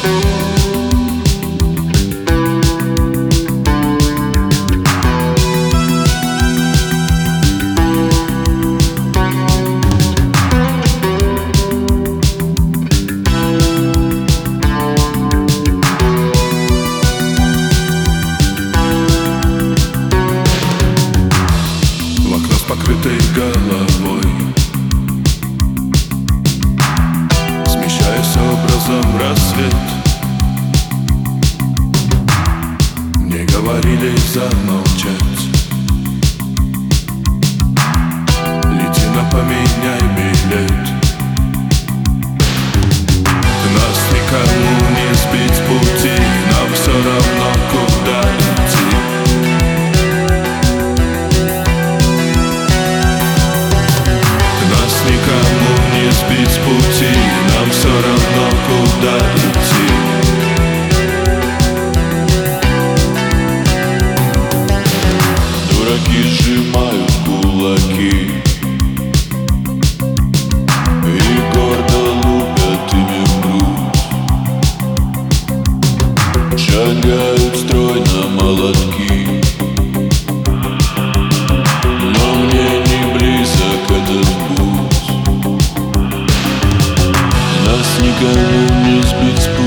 Покрытой головой, смещаясь образом рассвет. Мне говорили замолчать. Лети, но поменяй билет. Нас никому не сбить с пути, нам все равно, куда идти. Никому не сбить с пути, нам все равно, куда идти. Дураки сжимают кулаки и гордо лупят ими в грудь. Шагают стройно молотки, но мне не близок этот путь. Нас никому не сбить с пути.